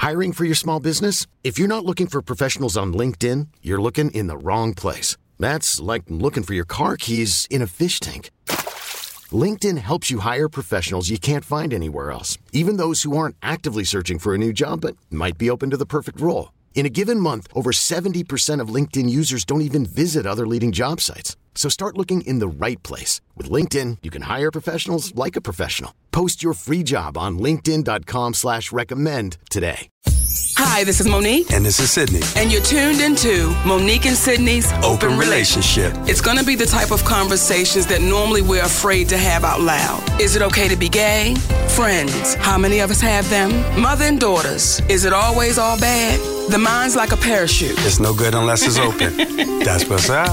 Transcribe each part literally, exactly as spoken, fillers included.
Hiring for your small business? If you're not looking for professionals on LinkedIn, you're looking in the wrong place. That's like looking for your car keys in a fish tank. LinkedIn helps you hire professionals you can't find anywhere else, even those who aren't actively searching for a new job but might be open to the perfect role. In a given month, over seventy percent of LinkedIn users don't even visit other leading job sites. So start looking in the right place. With LinkedIn, you can hire professionals like a professional. Post your free job on linkedin.com slash recommend today. Hi, this is Monique. And this is Sydney. And you're tuned into Monique and Sydney's Open, Open Relationship. It's going to be the type of conversations that normally we're afraid to have out loud. Is it okay to be gay? Friends, how many of us have them? Mother and daughters, is it always all bad? The mind's like a parachute. It's no good unless it's open. That's what's up.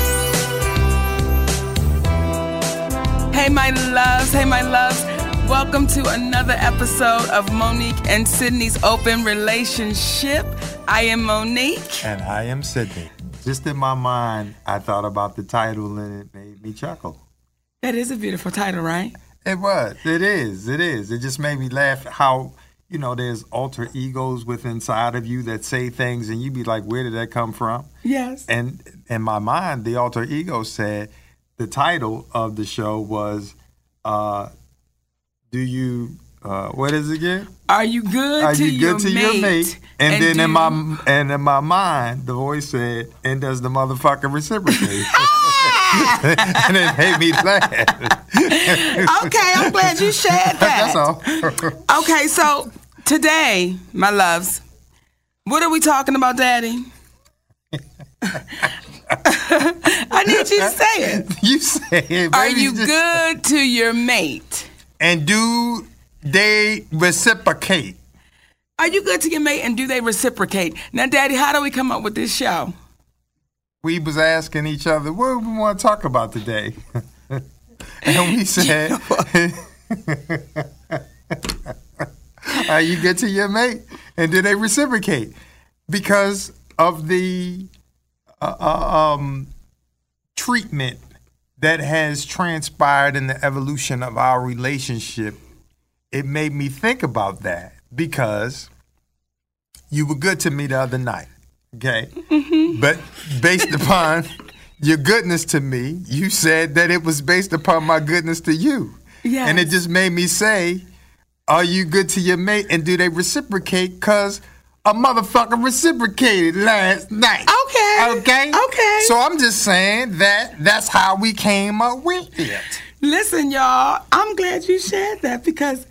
Hey, my loves. Hey, my loves. Welcome to another episode of Monique and Sydney's Open Relationship. I am Monique. And I am Sydney. Just in my mind, I thought about the title and it made me chuckle. That is a beautiful title, right? It was. It is. It is. It just made me laugh how, you know, there's alter egos within inside of you that say things and you be like, where did that come from? Yes. And in my mind, the alter ego said the title of the show was, uh, do you, uh, what is it again? Are you good Are to, you your, good to mate? your mate? And, and then do... in my and in my mind, the voice said, and does the motherfucker reciprocate? And it made me laugh. Okay, I'm glad you shared that. That's all. Okay, so today, my loves, what are we talking about, Daddy? I need you to say it. You say it. Are baby. you Just... good to your mate? And do they reciprocate? Are you good to your mate and do they reciprocate? Now, Daddy, how do we come up with this show? We was asking each other, what do we want to talk about today? And we said, are you good to your mate? And do they reciprocate? Because of the uh, uh, um, treatment that has transpired in the evolution of our relationship, it made me think about that because you were good to me the other night, okay? Mm-hmm. But based upon your goodness to me, you said that it was based upon my goodness to you. Yes. And it just made me say, are you good to your mate and do they reciprocate? Because a motherfucker reciprocated last night. Okay. Okay? Okay. So I'm just saying that that's how we came up with it. Listen, y'all, I'm glad you shared that because,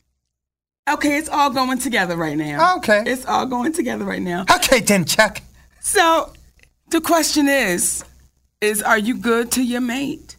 okay, it's all going together right now. Okay. It's all going together right now. Okay, then, Chuck. So the question is, is are you good to your mate?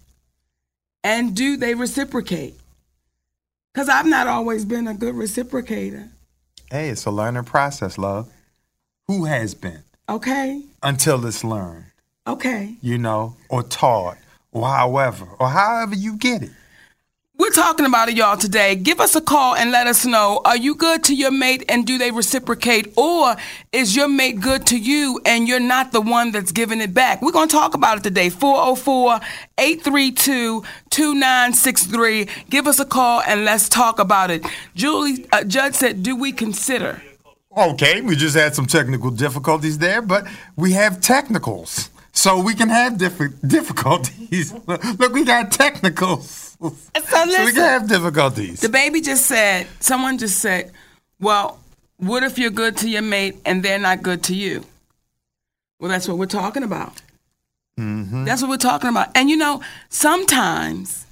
And do they reciprocate? Because I've not always been a good reciprocator. Hey, it's a learning process, love. Who has been? Okay. Until it's learned. Okay. You know, or taught, or however, or however you get it. We're talking about it, y'all, today. Give us a call and let us know, are you good to your mate and do they reciprocate? Or is your mate good to you and you're not the one that's giving it back? We're going to talk about it today. four oh four, eight three two, two nine six three. Give us a call and let's talk about it. Julie, uh, Judge said, do we consider? Okay, we just had some technical difficulties there, but we have technicals. So we can have different difficulties. Look, we got technicals. So, so, listen, so we can have difficulties. The baby just said, someone just said, well, what if you're good to your mate and they're not good to you? Well, that's what we're talking about. Mm-hmm. That's what we're talking about. And you know, sometimes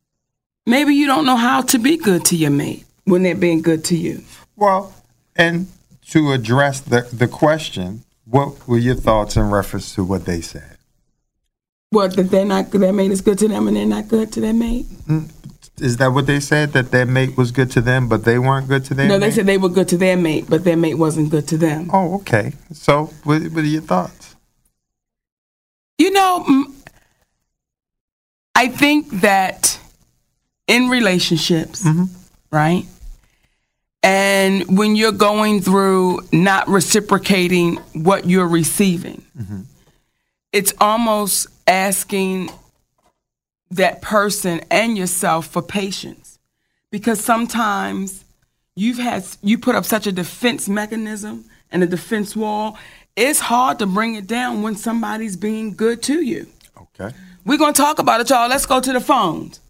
maybe you don't know how to be good to your mate when they're being good to you. Well, and to address the, the question, what were your thoughts in reference to what they said? What, that they're not, their mate is good to them and they're not good to their mate? Is that what they said, that their mate was good to them, but they weren't good to their no, mate? No, they said they were good to their mate, but their mate wasn't good to them. Oh, okay. So what, what are your thoughts? You know, I think that in relationships, mm-hmm. right? And when you're going through not reciprocating what you're receiving, mm-hmm. it's almost asking that person and yourself for patience. Because sometimes you've had you put up such a defense mechanism and a defense wall. It's hard to bring it down when somebody's being good to you. Okay. We're going to talk about it, y'all. Let's go to the phones.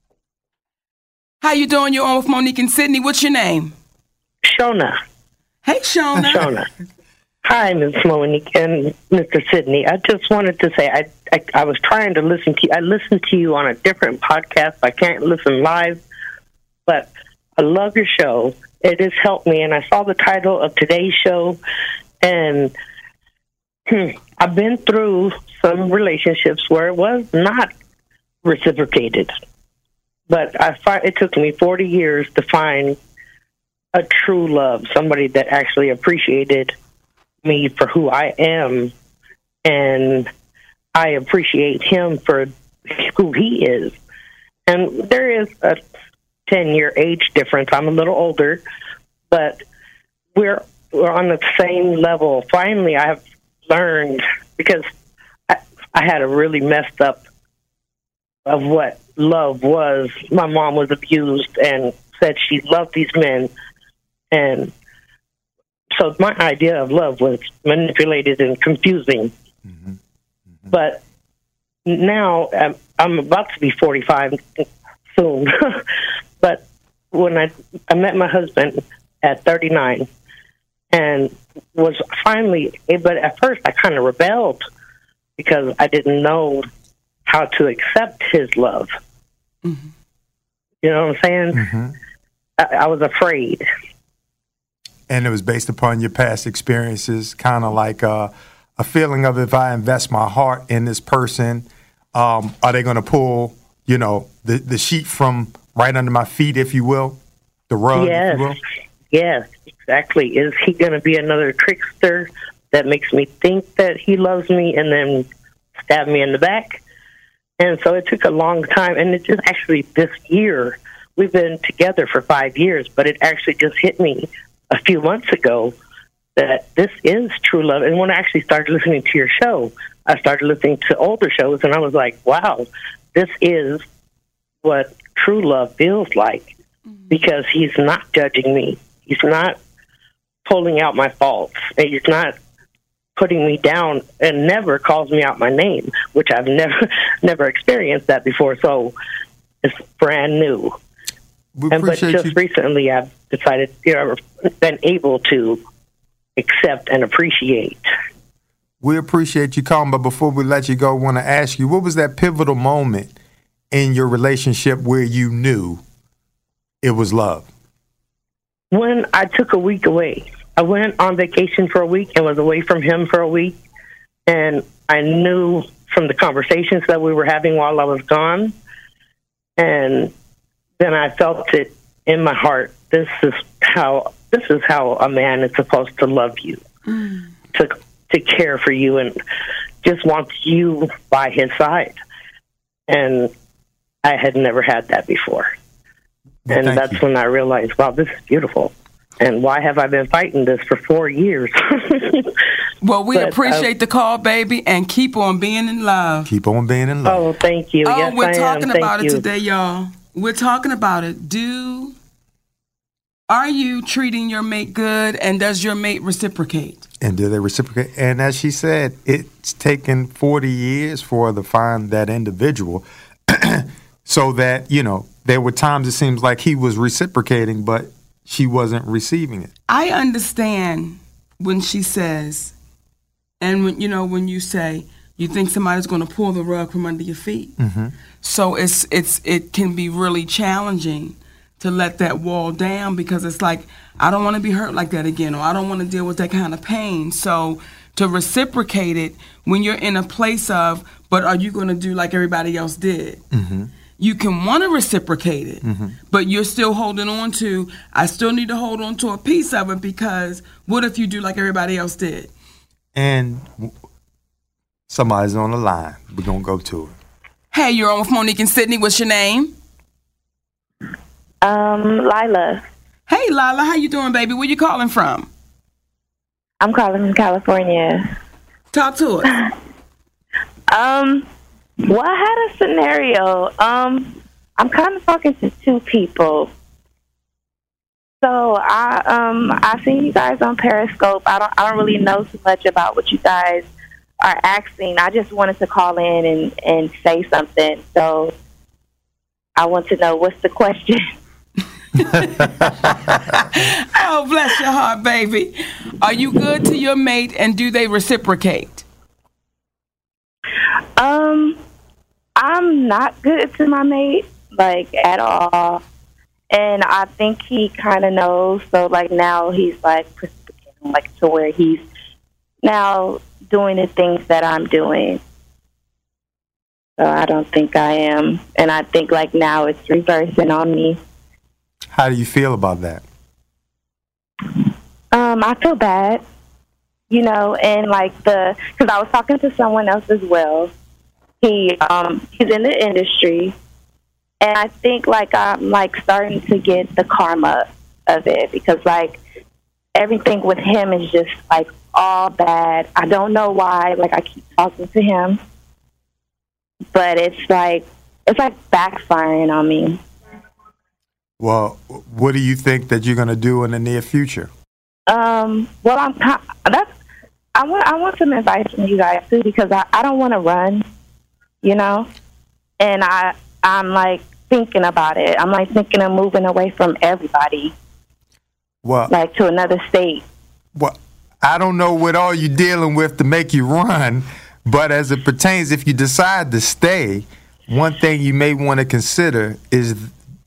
How you doing? You're on with Monique and Sydney. What's your name? Shona. Hey, Shona. Shona. Hi, Miz Monique and Mister Sydney. I just wanted to say I, I I was trying to listen to you. I listened to you on a different podcast. I can't listen live, but I love your show. It has helped me, and I saw the title of today's show, and hmm, I've been through some relationships where it was not reciprocated. But I fi- it took me forty years to find a true love, somebody that actually appreciated me for who I am, and I appreciate him for who he is. And there is a ten-year age difference. I'm a little older, but we're we're on the same level. Finally, I have learned, because I, I had a really messed up of what love was. My mom was abused and said she loved these men, and so my idea of love was manipulated and confusing. Mm-hmm. Mm-hmm. But now I'm, I'm about to be forty-five soon. But when I I met my husband at thirty-nine, and was finally, but at first I kind of rebelled because I didn't know how to accept his love. Mm-hmm. You know what I'm saying? Mm-hmm. I, I was afraid. And it was based upon your past experiences, kind of like uh, a feeling of, if I invest my heart in this person, um, are they going to pull, you know, the, the sheet from right under my feet, if you will, the rug, yes. if you will? Yes, exactly. Is he going to be another trickster that makes me think that he loves me and then stab me in the back? And so it took a long time, and it just actually this year, we've been together for five years, but it actually just hit me a few months ago that this is true love. And when I actually started listening to your show, I started listening to older shows, and I was like, wow, this is what true love feels like, mm-hmm. because he's not judging me. He's not pulling out my faults. And he's not putting me down, and never calls me out my name, which I've never never experienced that before. So it's brand new. We and but just you. recently, I've decided, you know, been able to accept and appreciate. We appreciate you calling, but before we let you go, I want to ask you, what was that pivotal moment in your relationship where you knew it was love? When I took a week away. I went on vacation for a week and was away from him for a week, and I knew from the conversations that we were having while I was gone, and then I felt it in my heart. This is how this is how a man is supposed to love you, mm. to to care for you, and just wants you by his side. And I had never had that before, well, and that's you. When I realized, wow, this is beautiful. And why have I been fighting this for four years? Well, we but, appreciate uh, the call, baby, and keep on being in love. Keep on being in love. Oh, thank you. Oh, yes, we're I talking am. about thank it you. today, y'all. We're talking about it. Do are you treating your mate good, and does your mate reciprocate? And do they reciprocate? And as she said, it's taken forty years for her to find that individual, so that, you know, there were times it seems like he was reciprocating, but she wasn't receiving it. I understand when she says, and when, you know, when you say you think somebody's going to pull the rug from under your feet. Mm-hmm. So it's it's it can be really challenging to let that wall down, because it's like, I don't want to be hurt like that again, or I don't want to deal with that kind of pain. So to reciprocate it when you're in a place of, but are you going to do like everybody else did? Mm-hmm. You can want to reciprocate it, mm-hmm. but you're still holding on to, I still need to hold on to a piece of it, because what if you do like everybody else did? And somebody's on the line. We're going to go to it. Hey, you're on with Monique and Sydney. What's your name? Um, Lila. Hey, Lila. How you doing, baby? Where you calling from? I'm calling from California. Talk to us. um... Well, I had a scenario. Um, I'm kind of talking to two people. So I um I seen you guys on Periscope. I don't I don't really know too much about what you guys are asking. I just wanted to call in and, and say something. So I want to know, what's the question? Oh, bless your heart, baby. Are you good to your mate, and do they reciprocate? Um, I'm not good to my mate, like, at all. And I think he kind of knows. So, like, now he's, like, reciprocating, like, to where he's now doing the things that I'm doing. So I don't think I am. And I think, like, now it's reversing on me. How do you feel about that? Um, I feel bad, you know, and like the, because I was talking to someone else as well. He, um, he's in the industry, and I think like I'm like starting to get the karma of it, because like everything with him is just like all bad. I don't know why. Like I keep talking to him, but it's like it's like backfiring on me. Well, what do you think that you're going to do in the near future? Um, well, I'm that's I want I want some advice from you guys too, because I, I don't want to run, you know, and I I'm like thinking about it. I'm like thinking of moving away from everybody, well, like to another state. Well, I don't know what all you're dealing with to make you run, but as it pertains, if you decide to stay, one thing you may want to consider is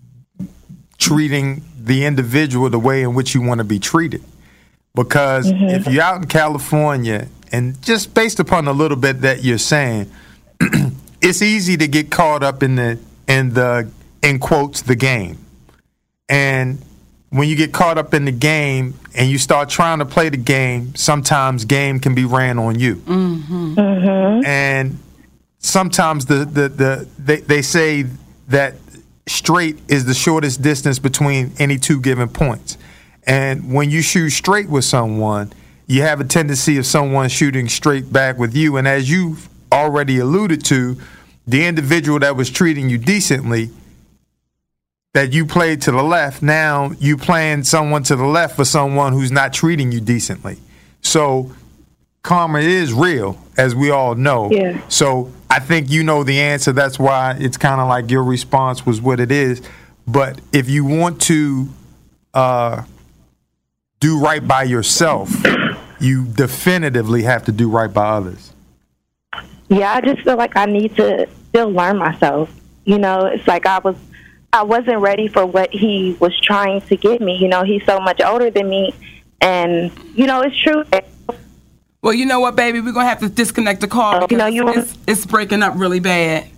treating the individual the way in which you want to be treated. Because mm-hmm. if you're out in California, and just based upon a little bit that you're saying, it's easy to get caught up in the in the in quotes the game. And when you get caught up in the game and you start trying to play the game, sometimes game can be ran on you. Mm-hmm. Mm-hmm. And sometimes the the, the they, they say that straight is the shortest distance between any two given points. And when you shoot straight with someone, you have a tendency of someone shooting straight back with you. And as you've already alluded to, the individual that was treating you decently, that you played to the left, now you playing someone to the left for someone who's not treating you decently. So karma is real, as we all know. Yeah. So I think you know the answer. That's why it's kind of like your response was what it is. But if you want to uh, do right by yourself, you definitively have to do right by others. Yeah, I just feel like I need to still learn myself. You know, it's like I was, I wasn't ready for what he was trying to get me. You know, he's so much older than me, and you know, it's true. Well, you know what, baby? We're going to have to disconnect the call because you know, you it's, it's breaking up really bad.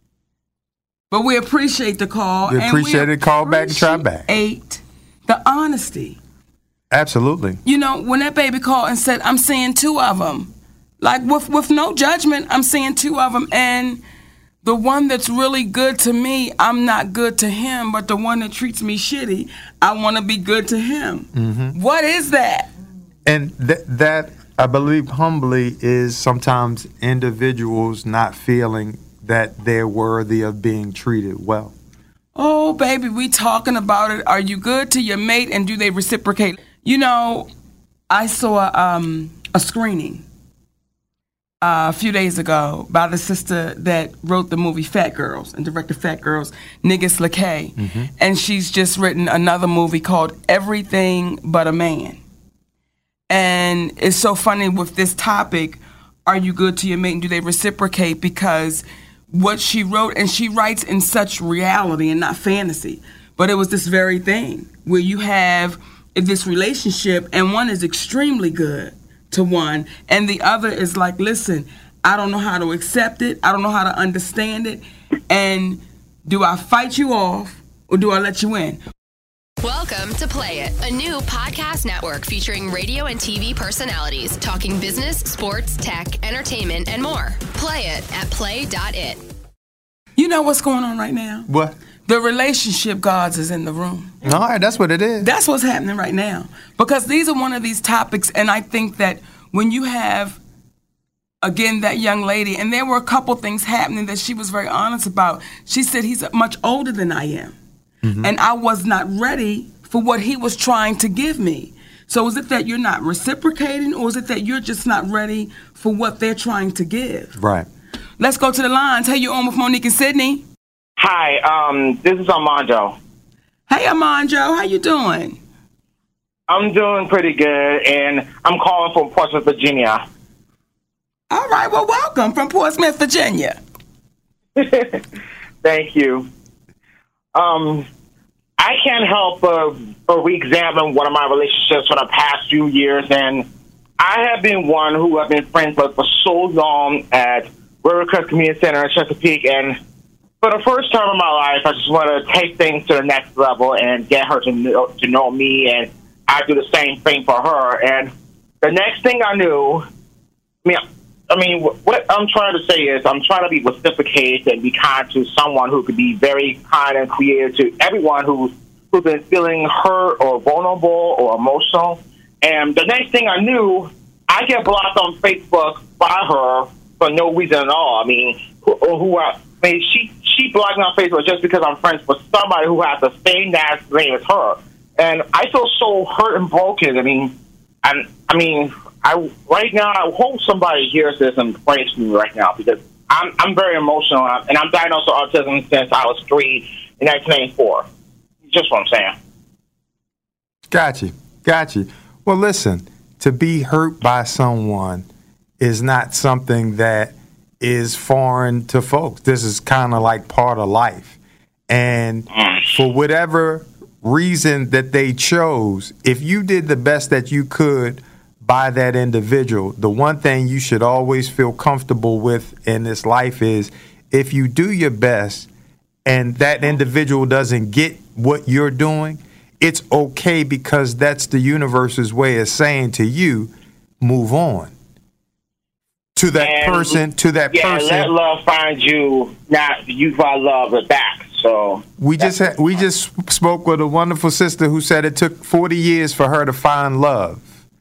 But we appreciate the call. We appreciate it. Call back and try back. Eight, the honesty. Absolutely. You know, when that baby called and said, I'm seeing two of them, like with, with no judgment, I'm seeing two of them. And the one that's really good to me, I'm not good to him. But the one that treats me shitty, I want to be good to him. Mm-hmm. What is that? And th- that... I believe humbly is sometimes individuals not feeling that they're worthy of being treated well. Oh, baby, we talking about it. Are you good to your mate, and do they reciprocate? You know, I saw um, a screening uh, a few days ago by the sister that wrote the movie Fat Girls and directed Fat Girls, Niggas LaKay. Mm-hmm. And she's just written another movie called Everything But a Man. And it's so funny with this topic, are you good to your mate and do they reciprocate? Because what she wrote, and she writes in such reality and not fantasy, but it was this very thing where you have this relationship and one is extremely good to one and the other is like, listen, I don't know how to accept it. I don't know how to understand it. And do I fight you off or do I let you in? Welcome to Play It, a new podcast network featuring radio and T V personalities talking business, sports, tech, entertainment, and more. Play it at play dot it. You know what's going on right now? What? The relationship gods is in the room. All right, that's what it is. That's what's happening right now. Because these are one of these topics, and I think that when you have, again, that young lady, and there were a couple things happening that she was very honest about. She said he's much older than I am. Mm-hmm. And I was not ready for what he was trying to give me. So is it that you're not reciprocating, or is it that you're just not ready for what they're trying to give? Right. Let's go to the lines. Hey, you're on with Monique and Sydney. Hi, um, this is Armando. Hey, Armando, how you doing? I'm doing pretty good, and I'm calling from Portsmouth, Virginia. All right, well, welcome from Portsmouth, Virginia. Thank you. Um, I can't help but, but re-examine one of my relationships for the past few years, and I have been one who I've been friends with for so long at Rivercrest Community Center in Chesapeake, and for the first time in my life, I just want to take things to the next level and get her to know, to know me, and I do the same thing for her. And the next thing I knew, I mean, I mean, what I'm trying to say is I'm trying to be reciprocated and be kind to someone who could be very kind and creative to everyone who, who's been feeling hurt or vulnerable or emotional. And the next thing I knew, I get blocked on Facebook by her for no reason at all. I mean, who, who I, I mean, she she blocked me on Facebook just because I'm friends with somebody who has the same last name as her. And I feel so hurt and broken. I mean, I, I mean, I right now I hope somebody hears this and prays for me right now, because I'm I'm very emotional, and I'm diagnosed with autism since I was three in nineteen ninety-four. Just what I'm saying. Got you. Got you. Well, listen, to be hurt by someone is not something that is foreign to folks. This is kind of like part of life. And for whatever reason that they chose, if you did the best that you could by that individual, the one thing you should always feel comfortable with in this life is if you do your best and that individual doesn't get what you're doing, it's okay, because that's the universe's way of saying to you, move on. To that and, person, to that yeah, person. Let love find you, not you find love it back. So we just had, we just spoke with a wonderful sister who said it took forty years for her to find love,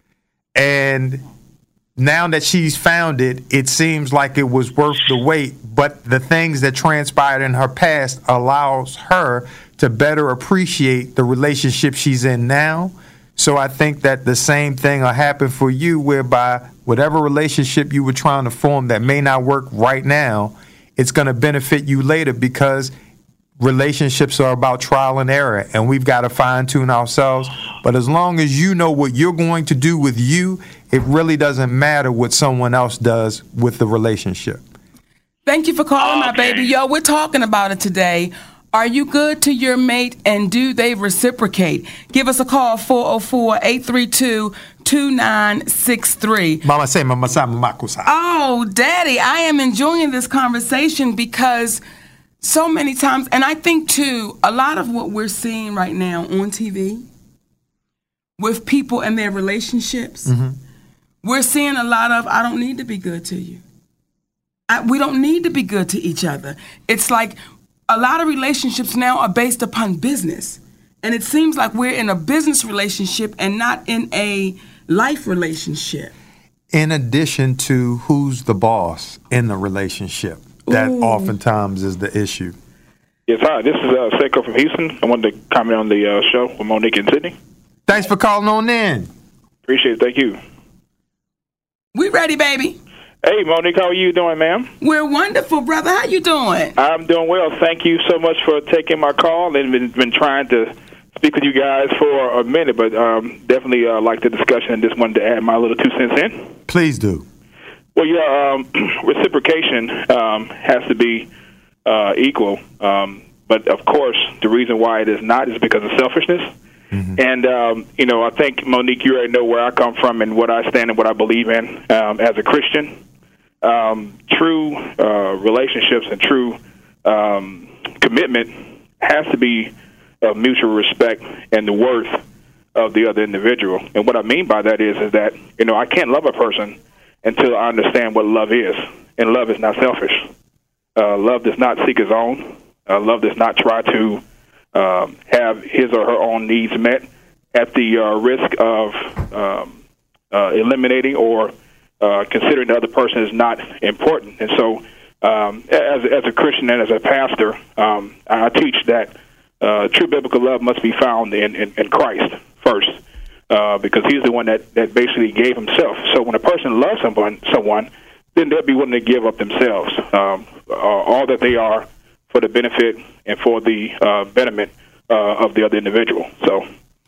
and now that she's found it, it seems like it was worth the wait. But the things that transpired in her past allows her to better appreciate the relationship she's in now. So I think that the same thing will happen for you, whereby whatever relationship you were trying to form that may not work right now, it's going to benefit you later, because relationships are about trial and error, and we've got to fine-tune ourselves. But as long as you know what you're going to do with you, it really doesn't matter what someone else does with the relationship. Thank you for calling, okay. my baby. Yo, we're talking about it today. Are you good to your mate, and do they reciprocate? Give us a call, four oh four, eight three two, two nine six three. Mama say, mama say, mama say. Oh, Daddy, I am enjoying this conversation, because so many times, and I think, too, a lot of what we're seeing right now on T V with people and their relationships, mm-hmm. we're seeing a lot of, I don't need to be good to you. I, we don't need to be good to each other. It's like a lot of relationships now are based upon business. And it seems like we're in a business relationship and not in a life relationship. In addition to who's the boss in the relationship, that Ooh. oftentimes is the issue. Yes, hi. This is uh, Seiko from Houston. I wanted to comment on the uh, show with Monique and Sydney. Thanks for calling on in. Appreciate it. Thank you. We ready, baby. Hey, Monique, how are you doing, ma'am? We're wonderful, brother. How you doing? I'm doing well. Thank you so much for taking my call, and been, been trying to speak with you guys for a minute, but um, definitely uh, like the discussion and just wanted to add my little two cents in. Please do. Well, yeah, um, reciprocation um, has to be uh, equal, um, but of course, the reason why it is not is because of selfishness. Mm-hmm. And, um, you know, I think, Monique, you already know where I come from and what I stand and what I believe in um, as a Christian. Um, true uh, relationships and true um, commitment has to be of mutual respect and the worth of the other individual. And what I mean by that is, is that, you know, I can't love a person until I understand what love is. And love is not selfish. Uh, love does not seek its own. Uh, love does not try to um, have his or her own needs met at the uh, risk of um, uh, eliminating or Uh, considering the other person is not important. And so um, as, as a Christian and as a pastor, um, I teach that uh, true biblical love must be found in, in, in Christ first, uh, because he's the one that, that basically gave himself. So when a person loves someone, someone, then they'll be willing to give up themselves, um, uh, all that they are, for the benefit and for the uh, betterment uh, of the other individual. So,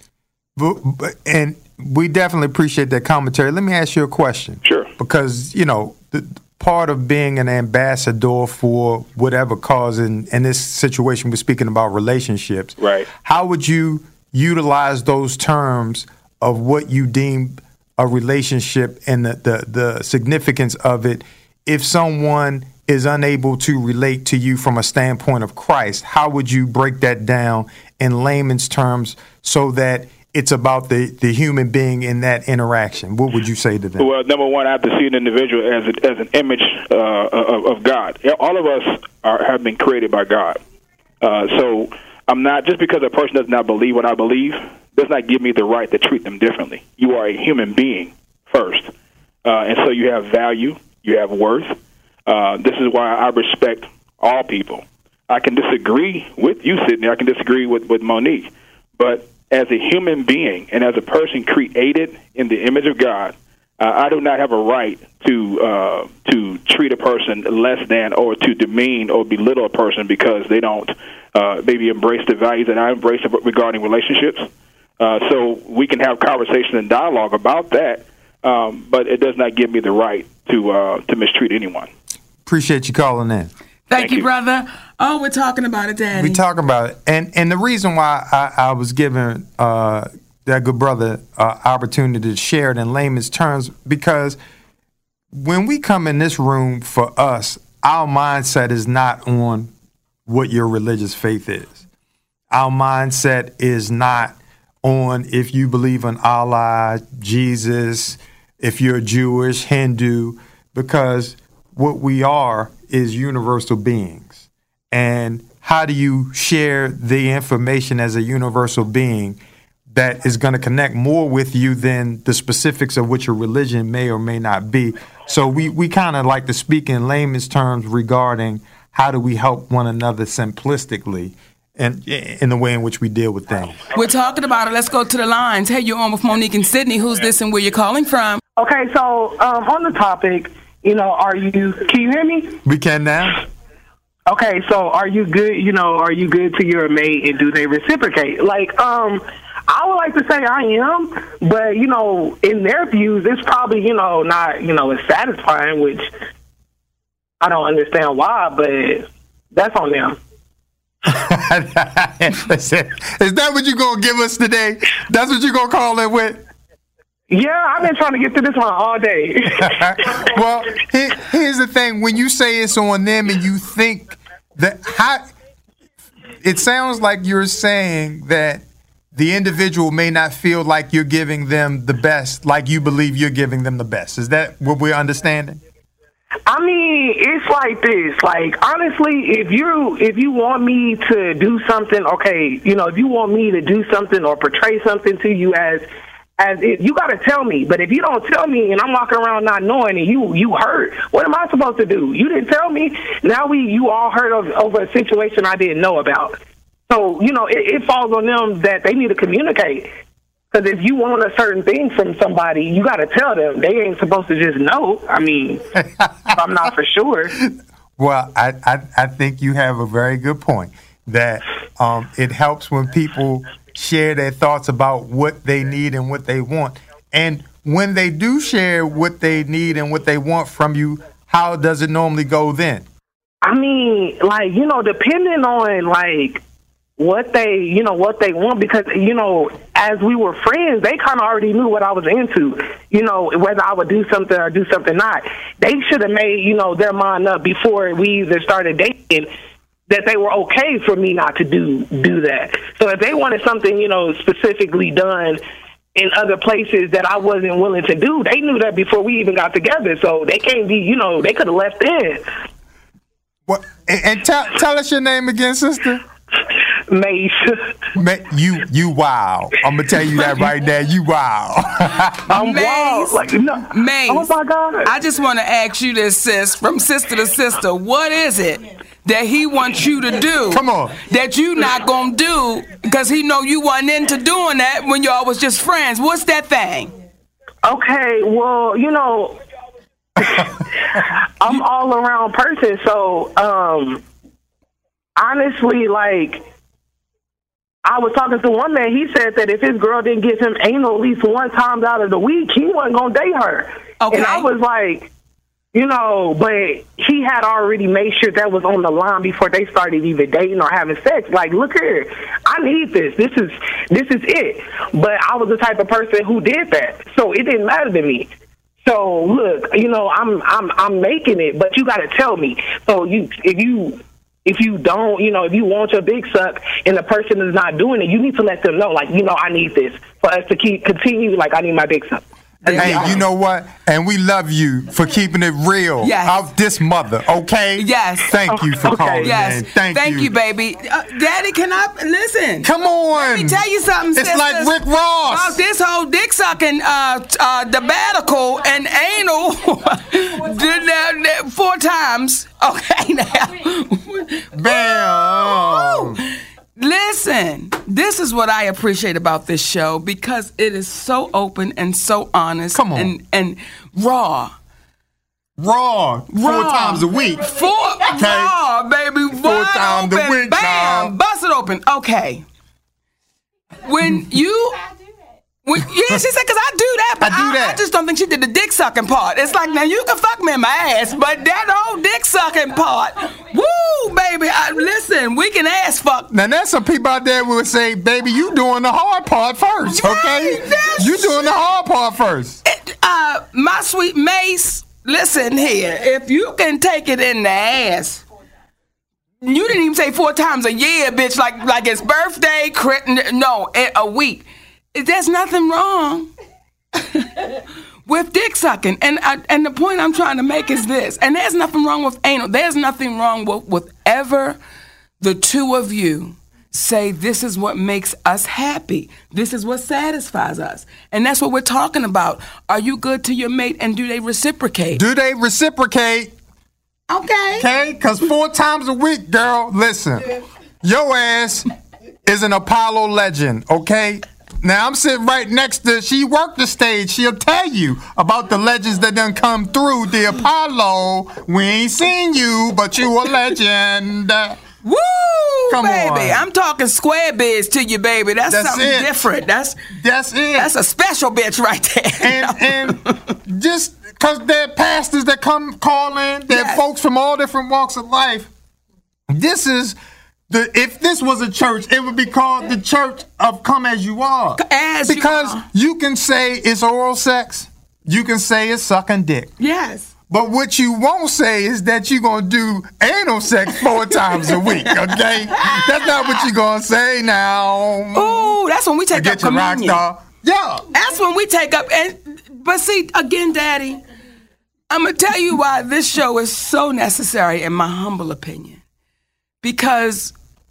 and we definitely appreciate that commentary. Let me ask you a question. Sure. Because, you know, the part of being an ambassador for whatever cause, in, in this situation, we're speaking about relationships. Right. How would you utilize those terms of what you deem a relationship and the, the, the significance of it if someone is unable to relate to you from a standpoint of Christ? How would you break that down in layman's terms so that it's about the, the human being in that interaction? What would you say to them? Well, number one, I have to see an individual as a, as an image uh, of, of God. All of us are, have been created by God. Uh, so I'm not, just because a person does not believe what I believe, does not give me the right to treat them differently. You are a human being first. Uh, and so you have value, you have worth. Uh, this is why I respect all people. I can disagree with you, Sydney. I can disagree with, with Monique. But as a human being and as a person created in the image of God, uh, I do not have a right to uh, to treat a person less than, or to demean or belittle a person because they don't uh, maybe embrace the values that I embrace regarding relationships. Uh, so we can have conversation and dialogue about that, um, but it does not give me the right to uh, to mistreat anyone. Appreciate you calling in. Thank, Thank you, you, brother. Oh, we're talking about it, Daddy. We talking about it, and and the reason why I, I was giving uh, that good brother uh, opportunity to share it in layman's terms, because when we come in this room, for us, our mindset is not on what your religious faith is. Our mindset is not on if you believe in Allah, Jesus, if you're Jewish, Hindu, because what we are is universal beings. And how do you share the information as a universal being that is going to connect more with you than the specifics of what your religion may or may not be? So we, we kind of like to speak in layman's terms regarding how do we help one another simplistically and in the way in which we deal with things. We're talking about it. Let's go to the lines. Hey, you're on with Monique and Sydney. Who's this and where you're calling from? Okay, so um, on the topic, you know, are you, can you hear me? We can now. Okay, so are you good, you know, are you good to your mate and do they reciprocate? Like, um, I would like to say I am, but, you know, in their views, it's probably, you know, not, you know, as satisfying, which I don't understand why, but that's on them. Is that what you're going to give us today? That's what you're going to call it with? Yeah, I've been trying to get to this one all day. Well, here, here's the thing. When you say it's on them and you think that, how, it sounds like you're saying that the individual may not feel like you're giving them the best, like you believe you're giving them the best. Is that what we're understanding? I mean, it's like this. Like, honestly, if you if you want me to do something, okay, you know, if you want me to do something or portray something to you as as it, you got to tell me. But if you don't tell me and I'm walking around not knowing and you you hurt, what am I supposed to do? You didn't tell me. Now we you all heard of over a situation I didn't know about. So, you know, it, it falls on them that they need to communicate. Because if you want a certain thing from somebody, you got to tell them. They ain't supposed to just know. I mean, I'm not for sure. Well, I, I, I think you have a very good point that um, it helps when people share their thoughts about what they need and what they want. And when they do share what they need and what they want from you, how does it normally go then? I mean, like, you know, depending on, like, what they, you know, what they want, because, you know, as we were friends, they kind of already knew what I was into, you know, whether I would do something or do something not. They should have made, you know, their mind up before we even started dating that they were okay for me not to do do that. So if they wanted something, you know, specifically done in other places that I wasn't willing to do, they knew that before we even got together. So they can't be, you know, they could have left in. What? And, and tell, tell us your name again, sister. Mace. Ma- you you wow. I'm gonna tell you that right now. You wow. I'm Mace, wild. Like, no. Mace, oh my God. I just want to ask you this, sis, from sister to sister. What is it that he wants you to do? Come on. That you not gonna do because he know you wasn't into doing that when y'all was just friends. What's that thing? Okay, well, you know, I'm all around person, so um, honestly, like, I was talking to one man. He said that if his girl didn't give him anal at least one time out of the week, he wasn't gonna date her. Okay. And I was like, you know, but he had already made sure that was on the line before they started even dating or having sex. Like, look here, I need this. This is this is it. But I was the type of person who did that, so it didn't matter to me. So look, you know, I'm I'm I'm making it, but you got to tell me. So you if you if you don't, you know, if you want your big suck and the person is not doing it, you need to let them know. Like, you know, I need this for us to keep continue. Like, I need my big suck. Hey, you know what? And we love you for keeping it real. Yes. Of this mother, okay? Yes. Thank you for Okay. calling, Yes. man. Thank, Thank you, baby. Uh, Daddy, can I listen? Come on. Let me tell you something, It's sisters, like Rick Ross. about this whole dick sucking, uh, uh, debatical and anal did that, that four times. Okay, now. Bam. Listen, this is what I appreciate about this show because it is so open and so honest. Come on. and and raw. Raw. Four Raw. times a week. Four Okay. raw, baby. Four Wide times a open. week, Bam, child. bust it open. Okay. When you. When, yeah, she said, because I do that, but I do that. I just don't think she did the dick sucking part. It's like, now you can fuck me in my ass, but that whole dick sucking part, woo, baby. I, listen, we can ass fuck. Now, there's some people out there who would say, baby, you doing the hard part first, okay? Right, that's- You doing the hard part first. It, uh, my sweet Mace, listen here. If you can take it in the ass, you didn't even say four times a year, bitch, like like it's birthday, crit, no, a week. There's nothing wrong with dick sucking. And I, and the point I'm trying to make is this. And there's nothing wrong with anal. There's nothing wrong with whatever the two of you say, this is what makes us happy. This is what satisfies us. And that's what we're talking about. Are you good to your mate and do they reciprocate? Do they reciprocate? Okay. Okay? Because four times a week, girl, listen, your ass is an Apollo legend, okay? Now, I'm sitting right next to, she worked the stage. She'll tell you about the legends that done come through the Apollo. We ain't seen you, but you a legend. Woo, Come baby. on. I'm talking square biz to you, baby. That's, That's something it. different. That's That's it. that's a special bitch right there. and and just because there are pastors that come call in, there are Yes. folks from all different walks of life. This is the if this was a church, it would be called the Church of Come As You Are. As you because are. you can say it's oral sex, you can say it's sucking dick. Yes. But what you won't say is that you're going to do anal sex four times a week, okay? That's not what you're going to say now. Ooh, that's when we take Get up your rock communion. star. Yeah. That's when we take up. And but see, again, Daddy, I'm gonna tell you why this show is so necessary, in my humble opinion, because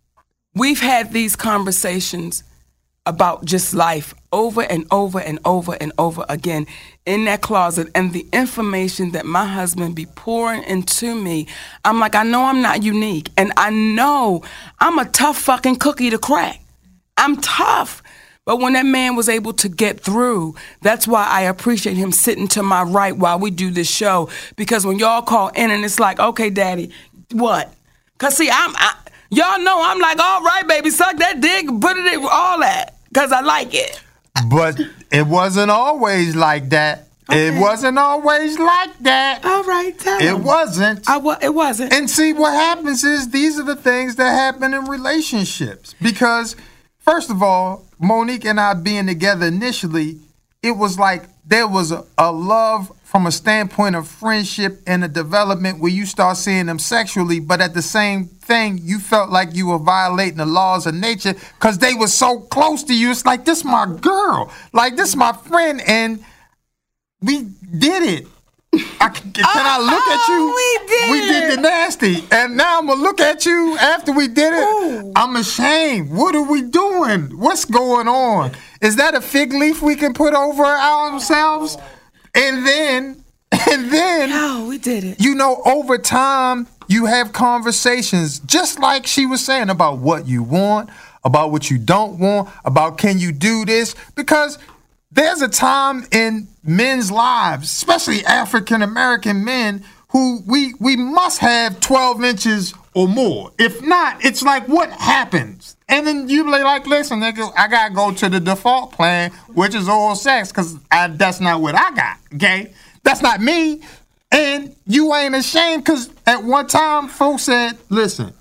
we've had these conversations about just life over and over and over and over again in that closet, and the information that my husband be pouring into me, I'm like, I know I'm not unique, and I know I'm a tough fucking cookie to crack. I'm tough. But when that man was able to get through, that's why I appreciate him sitting to my right while we do this show. Because when y'all call in and it's like, okay, Daddy, what? Because see, I'm, I, y'all know I'm like, all right, baby, suck that dick, put it in, all that, because I like it. But it wasn't always like that. Okay. It wasn't always like that. All right, tell It him. wasn't. I wa- it wasn't. And see, what happens is these are the things that happen in relationships. Because, first of all, Monique and I being together initially, it was like there was a, a love from a standpoint of friendship and a development where you start seeing them sexually, but at the same thing, you felt like you were violating the laws of nature because they were so close to you. It's like, this my girl. Like, this my friend. And we did it. I can I look at you? We did. We did the nasty. And now I'm going to look at you after we did it. Ooh. I'm ashamed. What are we doing? What's going on? Is that a fig leaf we can put over ourselves? And then, and then. No, we did it. You know, over time, you have conversations, just like she was saying, about what you want, about what you don't want, about can you do this? Because there's a time in men's lives, especially African-American men, who we we must have twelve inches or more. If not, it's like, what happens? And then you be like, listen, nigga, I got to go to the default plan, which is oral sex, because that's not what I got, okay? That's not me. And you ain't ashamed, because at one time, folks said, listen,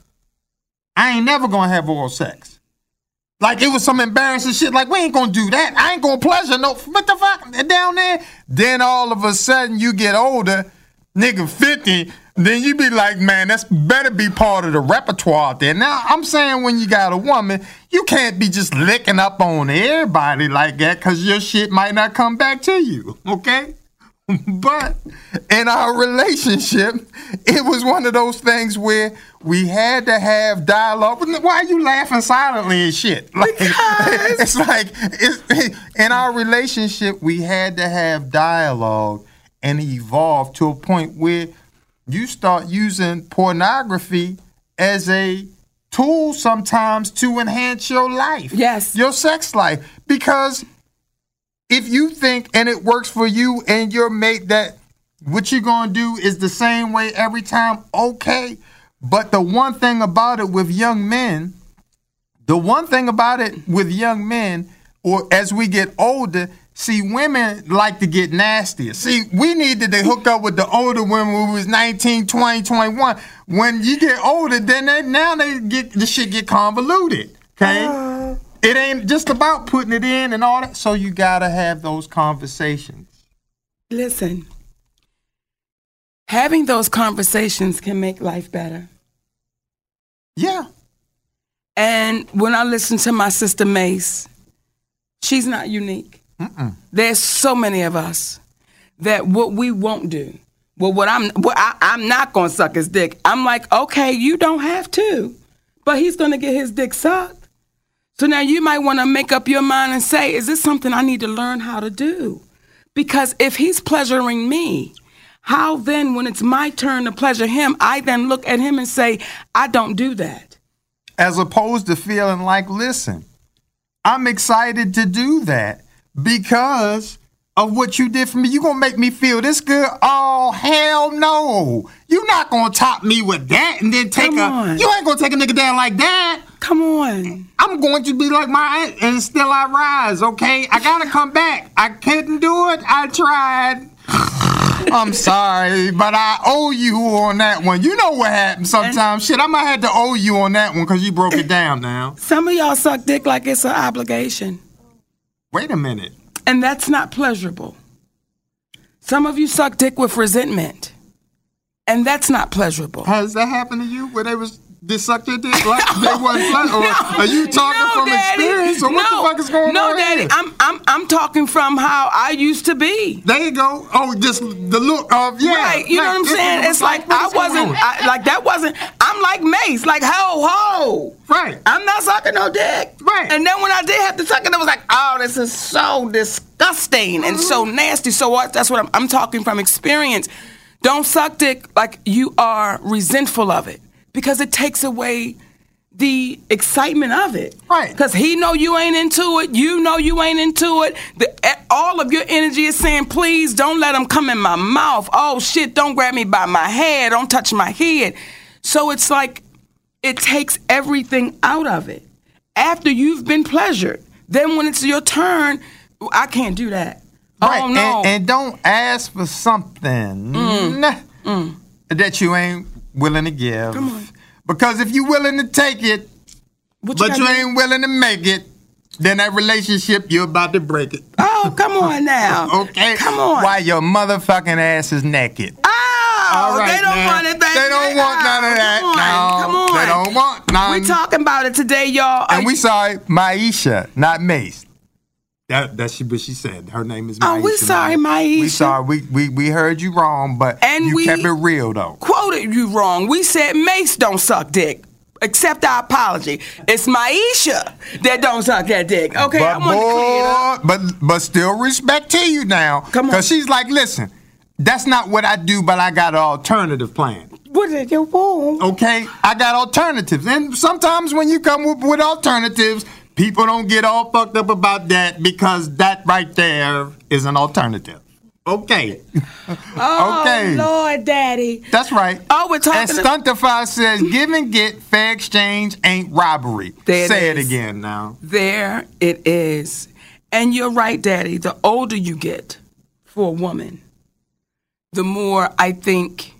I ain't never going to have oral sex. Like, it was some embarrassing shit. Like, we ain't gonna do that. I ain't gonna pleasure no. What the fuck? Down there? Then all of a sudden, you get older, nigga fifty, then you be like, man, that's better be part of the repertoire out there. Now, I'm saying when you got a woman, you can't be just licking up on everybody like that, because your shit might not come back to you, okay? But in our relationship, it was one of those things where we had to have dialogue. Why are you laughing silently and shit? Like, because it's like it's, in our relationship, we had to have dialogue and evolve to a point where you start using pornography as a tool sometimes to enhance your life. Yes. Your sex life. Because if you think, and it works for you and your mate, that what you're going to do is the same way every time, okay. But the one thing about it with young men, the one thing about it with young men, or as we get older, see, women like to get nastier. See, we needed to hook up with the older women who was nineteen, twenty, twenty-one. When you get older, then they, now they get the shit get convoluted, okay? Uh. It ain't just about putting it in and all that. So you got to have those conversations. Listen, having those conversations can make life better. Yeah. And when I listen to my sister Mace, she's not unique. Mm-mm. There's so many of us that what we won't do, well, what I'm, what I, I'm not going to suck his dick. I'm like, okay, you don't have to, but he's going to get his dick sucked. So now you might want to make up your mind and say, is this something I need to learn how to do? Because if he's pleasuring me, how then when it's my turn to pleasure him, I then look at him and say, I don't do that. As opposed to feeling like, listen, I'm excited to do that because of what you did for me. You gonna make me feel this good? Oh, hell no. You're not gonna top me with that and then take Come a, on. you ain't gonna take a nigga down like that. Come on. I'm going to be like my aunt and still I rise, okay? I gotta come back. I couldn't do it. I tried. I'm sorry, but I owe you on that one. You know what happens sometimes. Shit, I might have to owe you on that one because you broke it down now. Some of y'all suck dick like it's an obligation. Wait a minute. And that's not pleasurable. Some of you suck dick with resentment. And that's not pleasurable. Has that happened to you where they was they sucked your dick like they wasn't pleasant? Or no, are you talking no, from Daddy. experience? Or no, what the fuck is going no, on? No, Daddy. here? I'm I'm I'm talking from how I used to be. There you go. Oh, just the look of yeah. Right. You like, know what I'm saying? It's like, like I wasn't I, like that wasn't I'm like Mace, like ho ho. Right. I'm not sucking no dick. Right. And then when I did have to suck it, I was like, oh, this is so disgusting mm-hmm. and so nasty. So what that's what I'm I'm talking from experience. Don't suck dick like you are resentful of it. Because it takes away the excitement of it. Right. Because he know you ain't into it. You know you ain't into it. The, all of your energy is saying, please don't let him come in my mouth. Oh, shit, don't grab me by my hair. Don't touch my head. So it's like it takes everything out of it. After you've been pleasured, then when it's your turn, I can't do that. Right. Oh, no. And, and don't ask for something mm. Mm. that you ain't willing to give. Come on. Because if you're willing to take it, what you but you ain't willing to make it, then that relationship, you're about to break it. Oh, come on now. Okay? Come on. Why your motherfucking ass is naked. Oh, all right, they don't now. want it, baby. They don't want oh, none of that. Come on, no, come on. They don't want none. We talking about it today, y'all. And Are we you- sorry, Maisha, not Mace. That that's what she said. Her name is Oh, Maisha. we sorry, Maisha. We sorry. We, we we heard you wrong, but And you we kept it real though. Quoted you wrong. We said Mace don't suck dick. Accept our apology. It's Maisha that don't suck that dick. Okay, but I want to clear it up. But but still respect to you now. Come on. Because she's like, listen, that's not what I do, but I got an alternative plan. What is your phone? Okay, I got alternatives, and sometimes when you come up with alternatives, people don't get all fucked up about that because that right there is an alternative. Okay. Oh, okay. Lord, Daddy. That's right. Oh, we're talking. And Stuntify says, give and get, fair exchange ain't robbery. There it Say it is. again now. There it is. And you're right, Daddy. The older you get for a woman, the more I think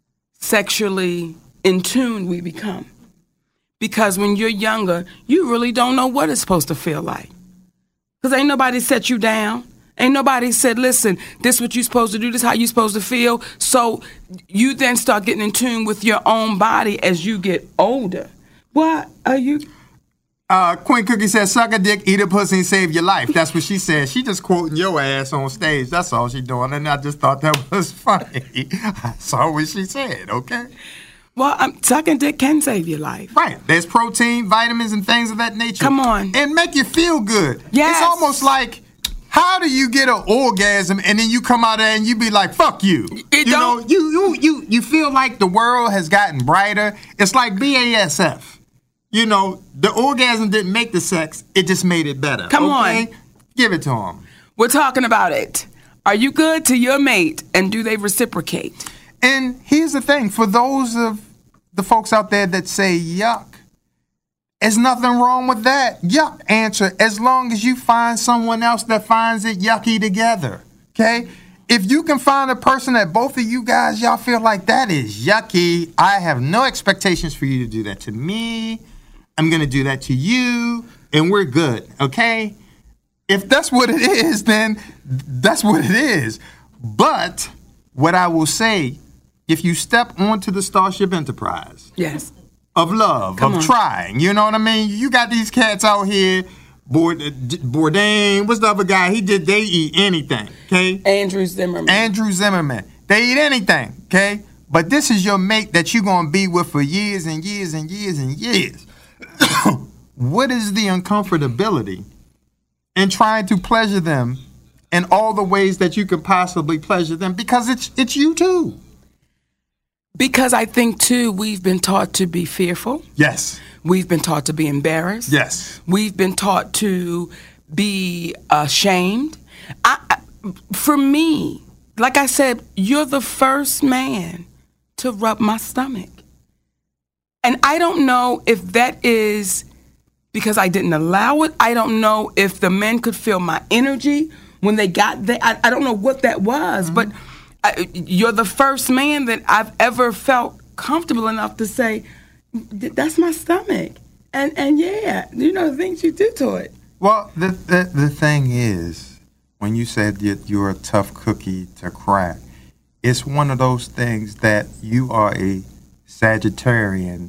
sexually in tune we become. Because when you're younger, you really don't know what it's supposed to feel like. Because ain't nobody set you down. Ain't nobody said, listen, this is what you're supposed to do, this is how you're supposed to feel. So you then start getting in tune with your own body as you get older. What are you... Uh, Queen Cookie says, suck a dick, eat a pussy, and save your life. That's what she said. She just quoting your ass on stage. That's all she doing. And I just thought that was funny. I saw what she said, okay? Well, um, sucking dick can save your life. Right. There's protein, vitamins, and things of that nature. Come on. And make you feel good. Yes. It's almost like... How do you get an orgasm and then you come out there and you be like, fuck you? It you don't- know, you, you you you feel like the world has gotten brighter. It's like B A S F. You know, the orgasm didn't make the sex, it just made it better. Come okay? on. Give it to them. We're talking about it. Are you good to your mate and do they reciprocate? And here's the thing, for those of the folks out there that say yuck, there's nothing wrong with that. Yuck answer, as long as you find someone else that finds it yucky together. Okay? If you can find a person that both of you guys, y'all feel like that is yucky, I have no expectations for you to do that to me. I'm going to do that to you, and we're good. Okay? If that's what it is, then that's what it is. But what I will say, if you step onto the Starship Enterprise, Yes. of love, Come of on. trying. You know what I mean? You got these cats out here, Bourd- Bourdain, what's the other guy? He did, they eat anything, okay? Andrew Zimmerman. Andrew Zimmerman. They eat anything, okay? But this is your mate that you're going to be with for years and years and years and years. What is the uncomfortability in trying to pleasure them in all the ways that you could possibly pleasure them? Because it's it's you too. Because I think, too, we've been taught to be fearful. Yes. We've been taught to be embarrassed. Yes. We've been taught to be ashamed. I, I, for me, like I said, you're the first man to rub my stomach. And I don't know if that is because I didn't allow it. I don't know if the men could feel my energy when they got there. I, I don't know what that was, mm-hmm. but I, you're the first man that I've ever felt comfortable enough to say, that's my stomach. And and yeah, you know, the things you do to it. Well, the the, the thing is, when you said that you're a tough cookie to crack, it's one of those things that you are a Sagittarian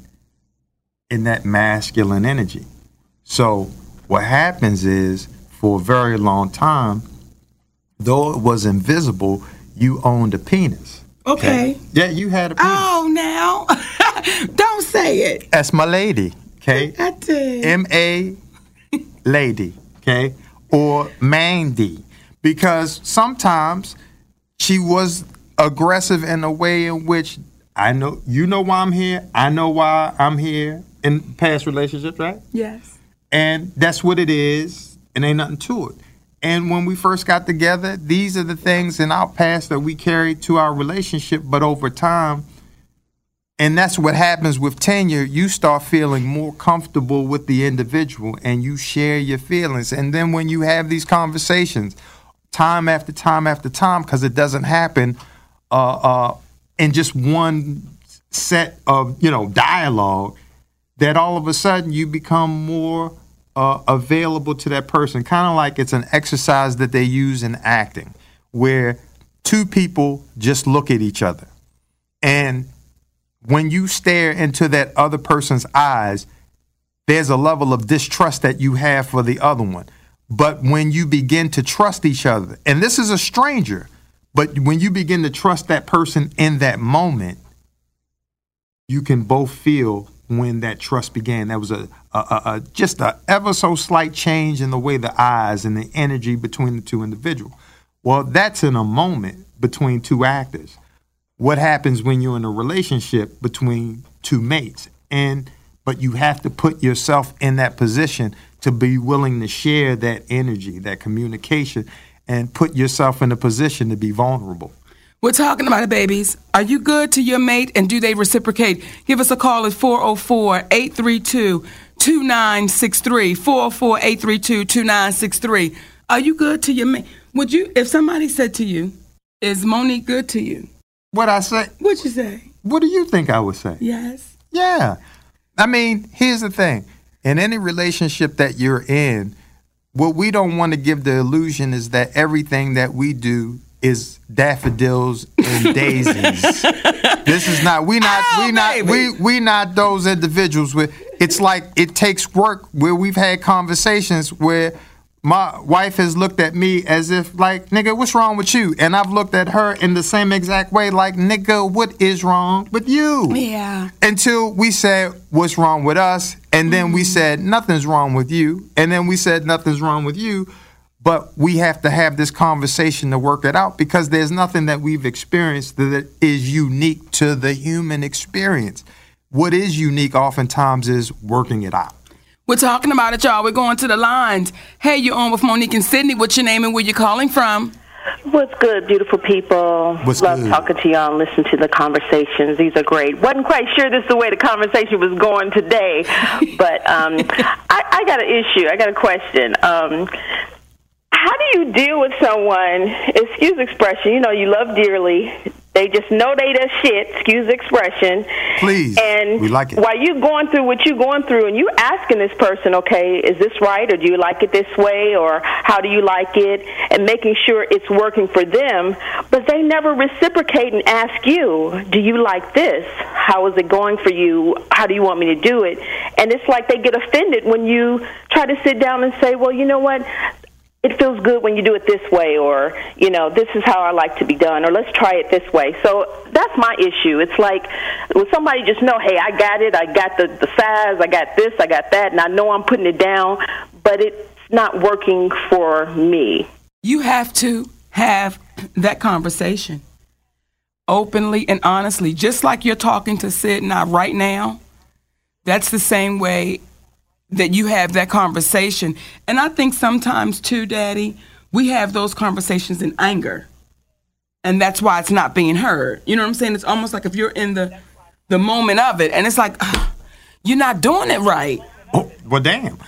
in that masculine energy. So what happens is, for a very long time, though it was invisible, you owned a penis. Okay. okay? Yeah, you had a penis. Oh, now. Don't say it. That's my lady, okay? I did. M A lady, okay? Or Mandy. Because sometimes she was aggressive in a way in which I know, you know why I'm here, I know why I'm here in past relationships, right? Yes. And that's what it is, and ain't nothing to it. And when we first got together, these are the things in our past that we carried to our relationship, but over time, and that's what happens with tenure, you start feeling more comfortable with the individual and you share your feelings. And then when you have these conversations, time after time after time, because it doesn't happen uh, uh, in just one set of, you know, dialogue, that all of a sudden you become more uh, available to that person. Kind of like it's an exercise that they use in acting, where two people just look at each other. And when you stare into that other person's eyes, there's a level of distrust that you have for the other one. But when you begin to trust each other, and this is a stranger, but when you begin to trust that person in that moment, you can both feel when that trust began. That was a, a, a, a just a ever so slight change in the way the eyes and the energy between the two individuals. Well, that's in a moment between two actors. What happens when you're in a relationship between two mates? And but you have to put yourself in that position to be willing to share that energy, that communication, and put yourself in a position to be vulnerable. We're talking about it, babies. Are you good to your mate, and do they reciprocate? Give us a call at four oh four, eight three two, two nine six three, four oh four, eight three two, two nine six three. Are you good to your mate? Would you, if somebody said to you, is Monique good to you? What'd I say? What'd you say? What do you think I would say? Yes. Yeah. I mean, here's the thing. In any relationship that you're in, what we don't want to give the illusion is that everything that we do is daffodils and daisies. This is not, we not, oh, we not, baby. we we not those individuals where it's like it takes work, where we've had conversations where my wife has looked at me as if like, nigga, what's wrong with you? And I've looked at her in the same exact way, like, nigga, what is wrong with you? Yeah. Until we said, what's wrong with us? And then mm-hmm. we said, nothing's wrong with you. And then we said, nothing's wrong with you. But we have to have this conversation to work it out, because there's nothing that we've experienced that is unique to the human experience. What is unique oftentimes is working it out. We're talking about it, y'all. We're going to the lines. Hey, you're on with Monique and Sydney. What's your name and where you calling from? What's good, beautiful people? What's Love good? Talking to y'all and listening to the conversations. These are great. Wasn't quite sure this is the way the conversation was going today, but um, I, I got an issue. I got a question. Um, how do you deal with someone, excuse expression, you know, you love dearly, they just know they the shit, excuse the expression. Please, and we like it. While you going through what you're going through, and you asking this person, okay, is this right, or do you like it this way, or how do you like it, and making sure it's working for them, but they never reciprocate and ask you, do you like this? How is it going for you? How do you want me to do it? And it's like they get offended when you try to sit down and say, well, you know what, it feels good when you do it this way, or, you know, this is how I like to be done, or let's try it this way. So that's my issue. It's like, will somebody just know, hey, I got it, I got the, the size, I got this, I got that, and I know I'm putting it down, but it's not working for me. You have to have that conversation openly and honestly, just like you're talking to Sid and I right now. That's the same way that you have that conversation. And I think sometimes too, Daddy, we have those conversations in anger. And that's why it's not being heard. You know what I'm saying? It's almost like if you're in the the moment of it, and it's like, oh, you're not doing it right. Oh, well, damn.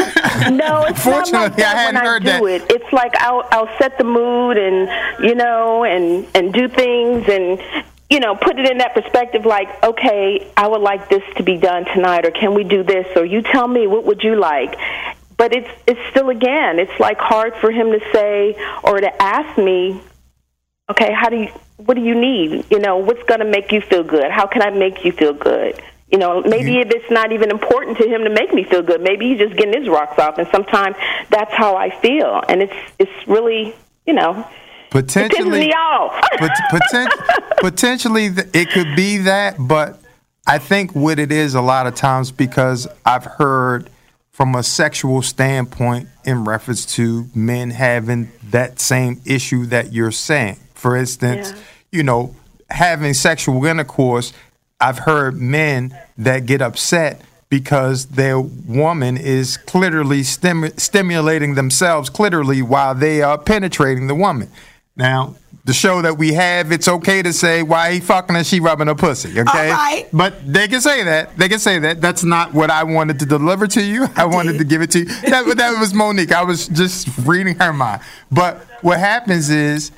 No, it's not like that I when I do that. it. It's like I'll I'll set the mood and, you know, and, and do things and, you know, put it in that perspective like, okay, I would like this to be done tonight, or can we do this, or you tell me, what would you like? But it's it's still, again, it's like hard for him to say or to ask me, okay, how do you, what do you need? You know, what's going to make you feel good? How can I make you feel good? You know, maybe if it's not even important to him to make me feel good, maybe he's just getting his rocks off, and sometimes that's how I feel, and it's it's really, you know, potentially, it pisses me off. pot- poten- potentially, it could be that, but I think what it is a lot of times, because I've heard from a sexual standpoint in reference to men having that same issue that you're saying. For instance, yeah. you know, having sexual intercourse, I've heard men that get upset because their woman is clitorally stim- stimulating themselves clitorally while they are penetrating the woman. Now, the show that we have, it's okay to say, why he fucking and she rubbing her pussy, okay? All right. But they can say that. They can say that. That's not what I wanted to deliver to you. I, I wanted to give it to you. That, that was Monique. I was just reading her mind. But what happens is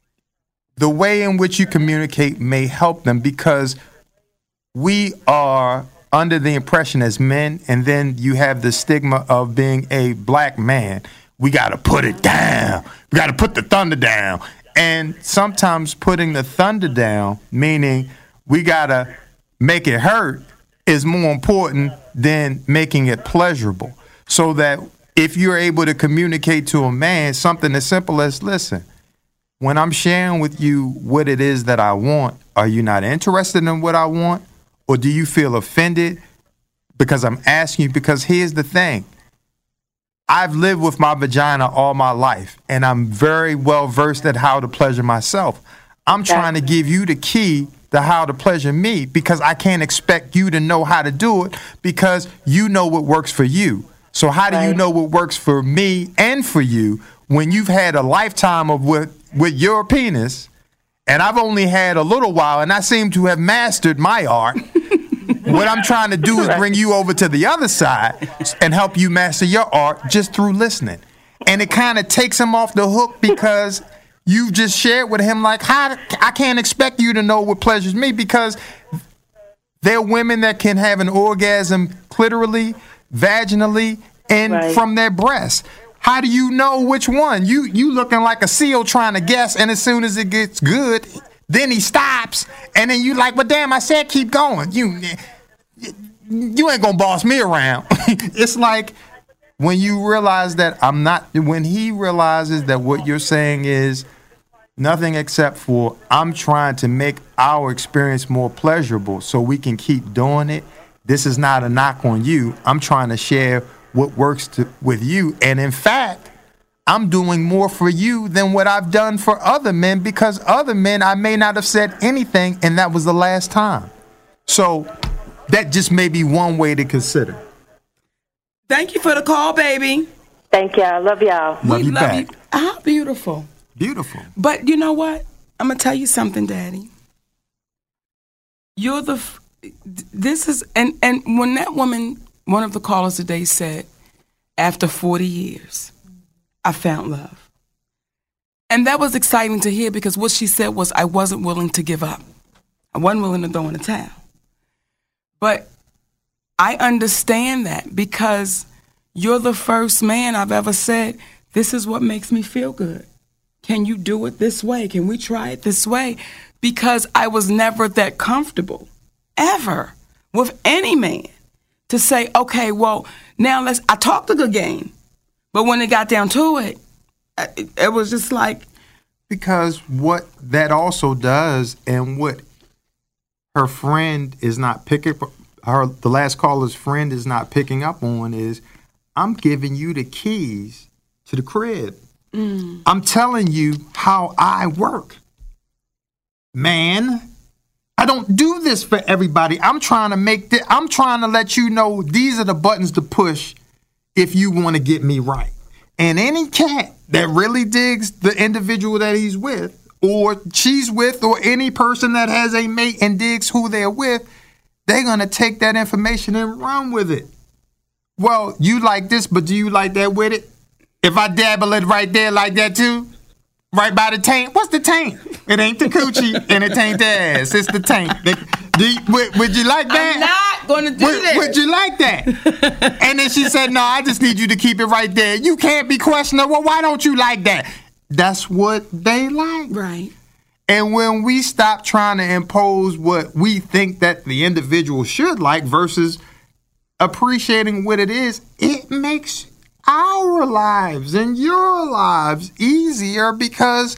the way in which you communicate may help them, because we are under the impression as men, and then you have the stigma of being a black man. We got to put it down. We got to put the thunder down. And sometimes putting the thunder down, meaning we got to make it hurt, is more important than making it pleasurable. So that if you're able to communicate to a man something as simple as, listen, when I'm sharing with you what it is that I want, are you not interested in what I want? Or do you feel offended because I'm asking you? Because here's the thing. I've lived with my vagina all my life, and I'm very well versed at how to pleasure myself. I'm trying to give you the key to how to pleasure me, because I can't expect you to know how to do it because you know what works for you. So how do you know what works for me and for you when you've had a lifetime of with, with your penis, and I've only had a little while, and I seem to have mastered my art? What I'm trying to do is bring you over to the other side and help you master your art just through listening. And it kind of takes him off the hook because you've just shared with him, like, how I can't expect you to know what pleasures me, because there are women that can have an orgasm clitorally, vaginally, and right. from their breasts. How do you know which one? You you looking like a seal trying to guess, and as soon as it gets good, then he stops, and then you like, well, damn, I said keep going. You you ain't gonna boss me around. It's like when you realize that I'm not, when he realizes that what you're saying is nothing except for I'm trying to make our experience more pleasurable so we can keep doing it. This is not a knock on you. I'm trying to share what works to, with you. And in fact, I'm doing more for you than what I've done for other men, because other men, I may not have said anything, and that was the last time. So that just may be one way to consider. Thank you for the call, baby. Thank y'all. Love y'all. Love we you love back. you. How beautiful. Beautiful. But you know what? I'm going to tell you something, Daddy. You're the, f- this is, and, and when that woman, one of the callers today said, after forty years, I found love. And that was exciting to hear, because what she said was, I wasn't willing to give up. I wasn't willing to throw in the towel. But I understand that, because you're the first man I've ever said, this is what makes me feel good. Can you do it this way? Can we try it this way? Because I was never that comfortable, ever, with any man to say, okay, well, now let's, I talked a good game. But when it got down to it, it, it was just like. Because what that also does, and what her friend is not picking, her the last caller's friend is not picking up on, is I'm giving you the keys to the crib. Mm. I'm telling you how I work. Man, I don't do this for everybody. I'm trying to make this, I'm trying to let you know these are the buttons to push if you want to get me right. And any cat that really digs the individual that he's with, or she's with, or any person that has a mate and digs who they're with, they're going to take that information and run with it. Well, you like this, but do you like that with it? If I dabble it right there like that too, right by the taint, what's the taint? It ain't the coochie and it ain't the ass. It's the taint. Do you, would, would you like that? I'm not going to do would, that. Would you like that? And then she said, no, I just need you to keep it right there. You can't be questioning, well, why don't you like that? That's what they like. Right. And when we stop trying to impose what we think that the individual should like versus appreciating what it is, it makes our lives and your lives easier, because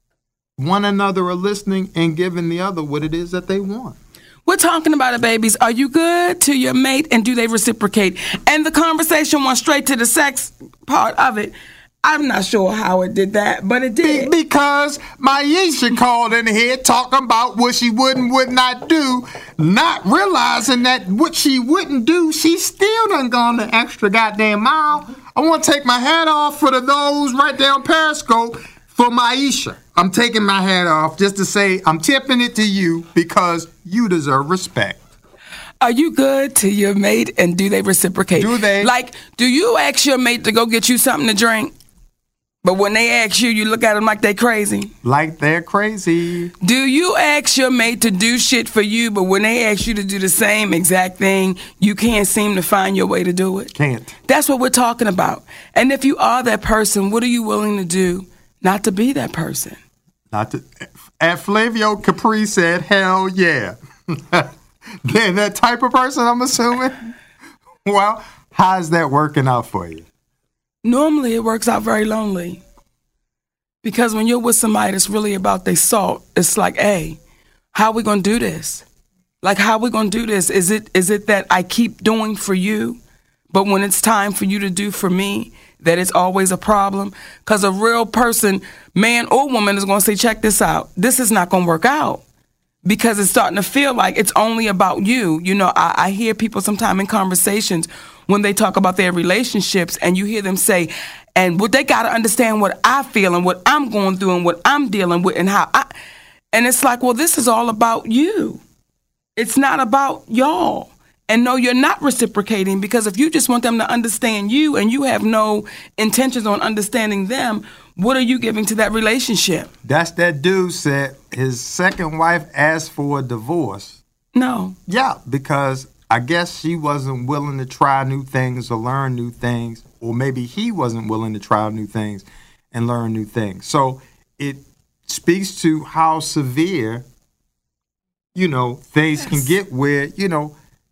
one another are listening and giving the other what it is that they want. We're talking about it, babies. Are you good to your mate, and do they reciprocate? And the conversation went straight to the sex part of it. I'm not sure how it did that, but it did. Be- because Maisha called in here talking about what she would and would not do, not realizing that what she wouldn't do, she still done gone the extra goddamn mile. I want to take my hat off for the those right there on Periscope for Maisha. I'm taking my hat off just to say I'm tipping it to you, because you deserve respect. Are you good to your mate, and do they reciprocate? Do they? Like, do you ask your mate to go get you something to drink, but when they ask you, you look at them like they crazy? Like they're crazy. Do you ask your mate to do shit for you, but when they ask you to do the same exact thing, you can't seem to find your way to do it? Can't. That's what we're talking about. And if you are that person, what are you willing to do not to be that person? Not to. At Flavio Capri said, hell yeah. Then that type of person, I'm assuming. Well, how's that working out for you? Normally it works out very lonely. Because when you're with somebody that's really about their salt, it's like, hey, how are we going to do this? Like, how are we going to do this? Is it is it that I keep doing for you, but when it's time for you to do for me, that it's always a problem? Because a real person, man or woman, is going to say, check this out. This is not going to work out. Because it's starting to feel like it's only about you. You know, I, I hear people sometimes in conversations when they talk about their relationships, and you hear them say, and what they got to understand what I feel and what I'm going through and what I'm dealing with and how I, and it's like, well, this is all about you. It's not about y'all. And no, you're not reciprocating, because if you just want them to understand you and you have no intentions on understanding them, what are you giving to that relationship? That's that dude said his second wife asked for a divorce. No. Yeah, because I guess she wasn't willing to try new things or learn new things, or maybe he wasn't willing to try new things and learn new things. So it speaks to how severe, you know, things yes. can get where, you know,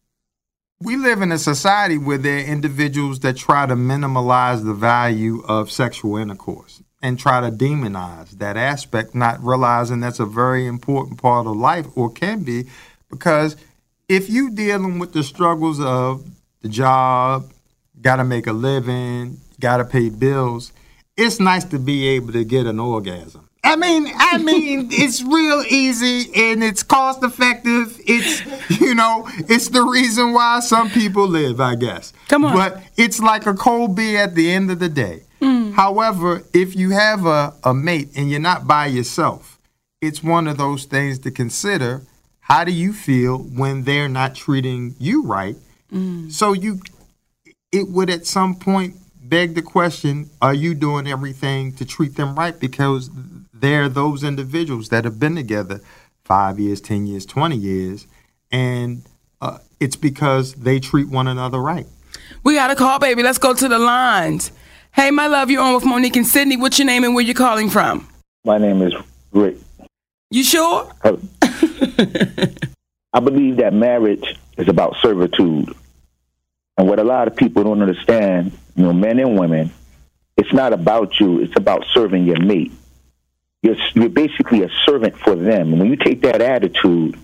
we live in a society where there are individuals that try to minimize the value of sexual intercourse and try to demonize that aspect, not realizing that's a very important part of life, or can be, because if you dealing with the struggles of the job, got to make a living, got to pay bills, it's nice to be able to get an orgasm. I mean, I mean, it's real easy and it's cost effective. It's, you know, it's the reason why some people live, I guess. Come on. But it's like a cold beer at the end of the day. Mm. However, if you have a, a mate and you're not by yourself, it's one of those things to consider. How do you feel when they're not treating you right? Mm. So you, it would at some point beg the question, are you doing everything to treat them right? Because they're those individuals that have been together five years, ten years, twenty years, and uh, it's because they treat one another right. We got a call, baby. Let's go to the lines. Hey, my love, you're on with Monique and Sydney. What's your name and where you calling from? My name is Rick. You sure? I, I believe that marriage is about servitude. And what a lot of people don't understand, you know, men and women, it's not about you. It's about serving your mate. You're, you're basically a servant for them. And when you take that attitude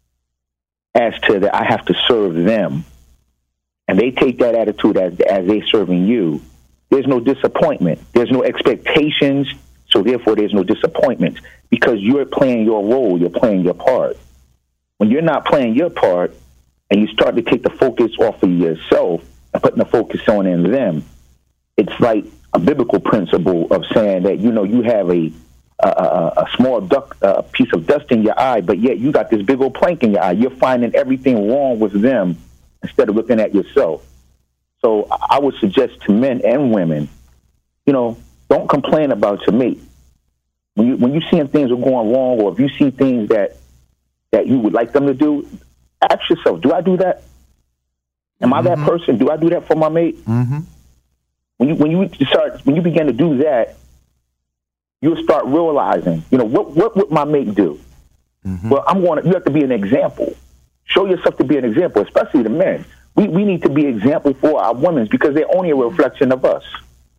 as to that I have to serve them, and they take that attitude as, as they serving you, there's no disappointment. There's no expectations, so therefore there's no disappointment, because you're playing your role. You're playing your part. When you're not playing your part and you start to take the focus off of yourself and putting the focus on in them, it's like a biblical principle of saying that, you know, you have a a, a, a small duck, a piece of dust in your eye, but yet you got this big old plank in your eye. You're finding everything wrong with them instead of looking at yourself. So I would suggest to men and women, you know, don't complain about your mate. When you when you seeing things are going wrong, or if you see things that that you would like them to do, ask yourself, do I do that? Am mm-hmm. I that person? Do I do that for my mate? Mm-hmm. When you when you start when you begin to do that, you'll start realizing, you know, what what would my mate do? Mm-hmm. Well, I'm going to, you have to be an example. Show yourself to be an example, especially the men. We we need to be example for our women, because they're only a reflection of us.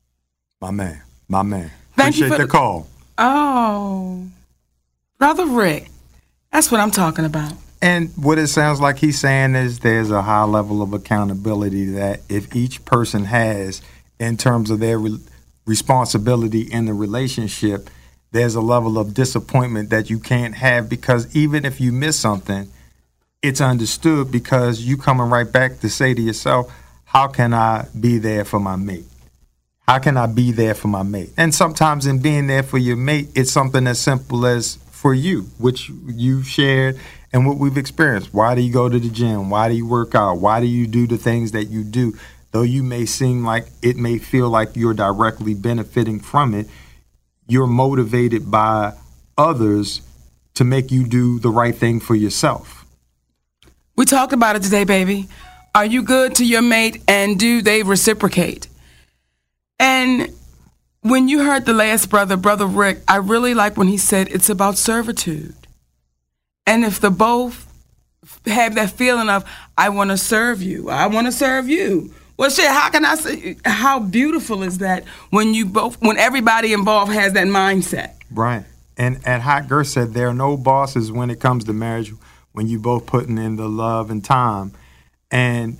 My man, my man. Thank Appreciate you for the call. Oh, Brother Rick, that's what I'm talking about. And what it sounds like he's saying is there's a high level of accountability that if each person has in terms of their re- responsibility in the relationship, there's a level of disappointment that you can't have, because even if you miss something, it's understood, because you coming right back to say to yourself, how can I be there for my mate? How can I be there for my mate? And sometimes in being there for your mate, it's something as simple as for you, which you've shared and what we've experienced. Why do you go to the gym? Why do you work out? Why do you do the things that you do? Though you may seem like it may feel like you're directly benefiting from it, you're motivated by others to make you do the right thing for yourself. We talked about it today, baby. Are you good to your mate, and do they reciprocate? And when you heard the last brother, Brother Rick, I really like when he said it's about servitude. And if the both have that feeling of, I want to serve you, I want to serve you, Well, shit, how can I say, how beautiful is that when you both, when everybody involved has that mindset? Right. And and Hot Girl said there are no bosses when it comes to marriage when you both putting in the love and time. And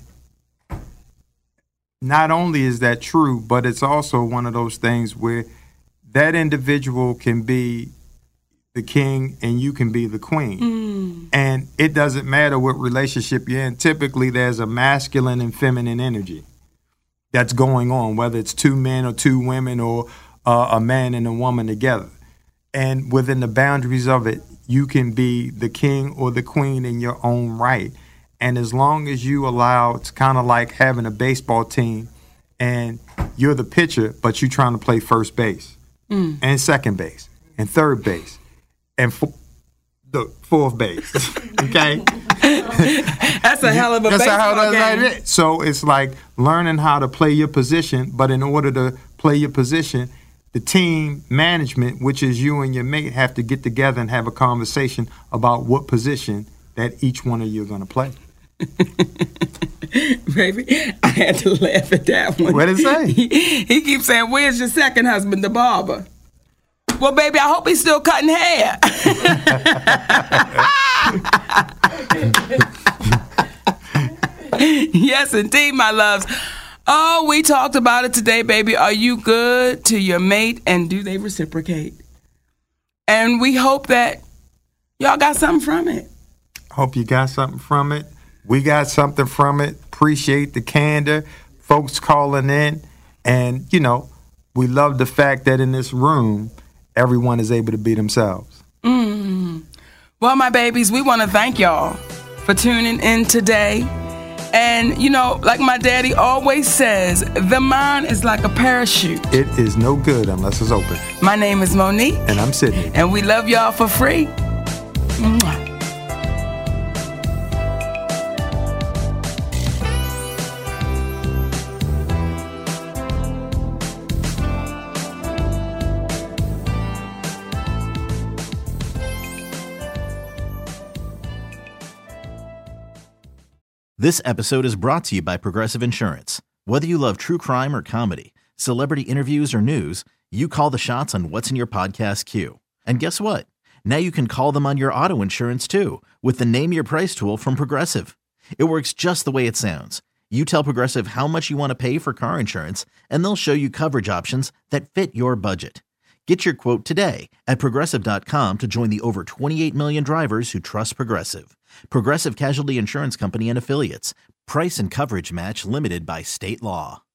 not only is that true, but it's also one of those things where that individual can be the king and you can be the queen. Mm. And it doesn't matter what relationship you're in. Typically, there's a masculine and feminine energy that's going on, whether it's two men or two women or uh, a man and a woman together. And within the boundaries of it, you can be the king or the queen in your own right. And as long as you allow, it's kind of like having a baseball team and you're the pitcher, but you're trying to play first base mm. and second base and third base and fo- the fourth base. Okay? That's a hell of a That's baseball how game. Like it. So it's like learning how to play your position, but in order to play your position, the team management, which is you and your mate, have to get together and have a conversation about what position that each one of you are going to play. Baby, I had to laugh at that one. What did it say? He, he keeps saying, "Where's your second husband, the barber?" Well, baby, I hope he's still cutting hair. Yes, indeed, my loves. Oh, we talked about it today, baby. Are you good to your mate, and do they reciprocate? And we hope that y'all got something from it. Hope you got something from it. We got something from it. Appreciate the candor, folks calling in. And, you know, we love the fact that in this room, everyone is able to be themselves. Mm. Well, my babies, we want to thank y'all for tuning in today. And, you know, like my daddy always says, the mind is like a parachute. It is no good unless it's open. My name is Monique. And I'm Sydney. And we love y'all for free. Mwah. This episode is brought to you by Progressive Insurance. Whether you love true crime or comedy, celebrity interviews or news, you call the shots on what's in your podcast queue. And guess what? Now you can call them on your auto insurance too with the Name Your Price tool from Progressive. It works just the way it sounds. You tell Progressive how much you want to pay for car insurance, and they'll show you coverage options that fit your budget. Get your quote today at Progressive dot com to join the over twenty-eight million drivers who trust Progressive. Progressive Casualty Insurance Company and Affiliates. Price and coverage match limited by state law.